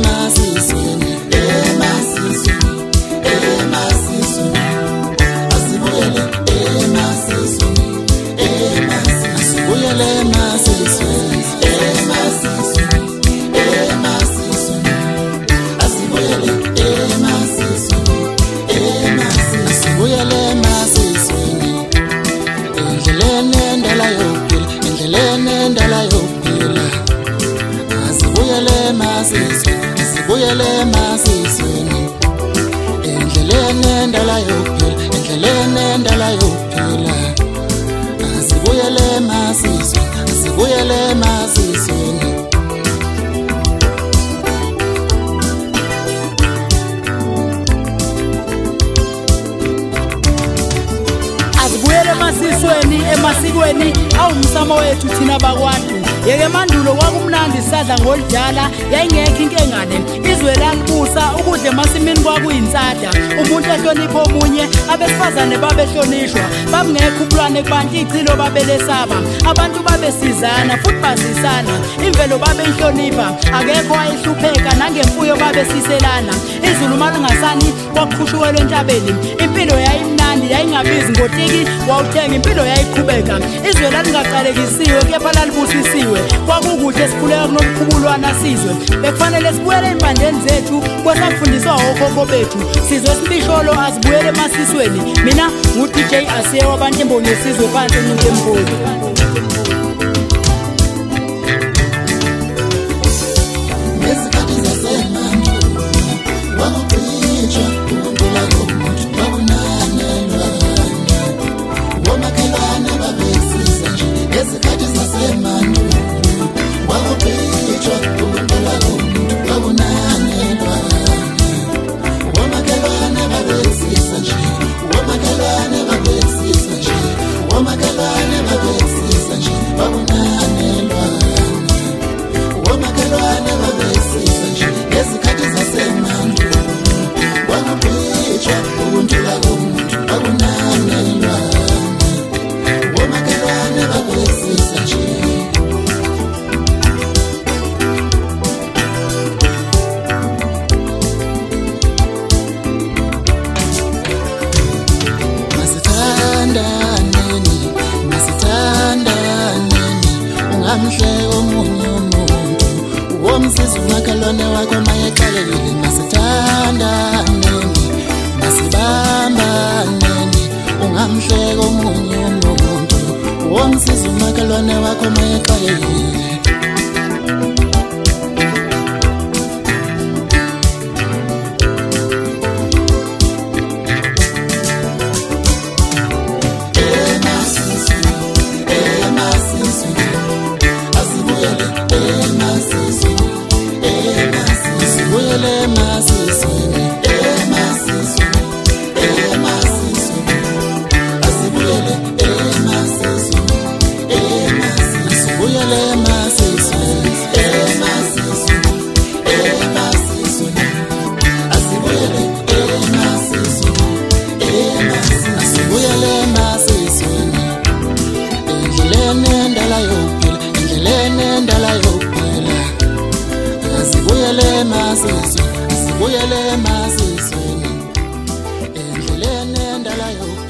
emasisweni, emasisweni, asibuyele emasisweni, asibuyele emasisweni, emasisweni, asibuyele emasisweni, asibuyele emasisweni, endleleni endala yokuphila, endleleni endala yokuphila, asibuyele emasisweni, asibuyele emasisweni, endleleni endala yokuphila, endleleni endala yokuphila, asibuyele emasisweni, asibuyele emasisweni. Asibuyele emasisweni, emasikweni awumsamo wethu thina bakwantu. Yeke mandulo kwakumnandi sisadla ngolidala, yayingekho inkengane, izwe lalibusa, ukudla emasimini kwakuyinsada, umuntu ehlonipha omunye, abesifazane babehlonishwa, babengekho ubulwane kubantu, ichilo babelesaba, abantu babesizana futhi basisana, imvelo babeyihlonipha, akekho wayehlupheka, nangemfuyo babesiselana, izulu malingasani kwakuqhushukelwa entabeni, impilo yayimnandi, yayingabizi ngotiki wawuthenga, impilo yayiqhubeka, izwe lalingaqalekisiwe kepha lalibusisiwe, kwakukuhle sikhuleka kunomkhubulwana sizwe, bekufanele sibuyele empandeni zethu kwesakufundiswa okhokho bethu, sizwe sibisholo asibuyele emasisweni. Mina ngu-DJ Asiye wabantu emboni yesizwe phansi umuntu emkhulu. Ungamhle omunye umuntu, womsiza umakhelwane wakho mayexakekile, masithandaneni, masibambaneni. Ungamhle omunye umuntu, womsiza umakhelwane wakho mayexakekile. Asibuyele emasisweni, endleleni endala yokuphila.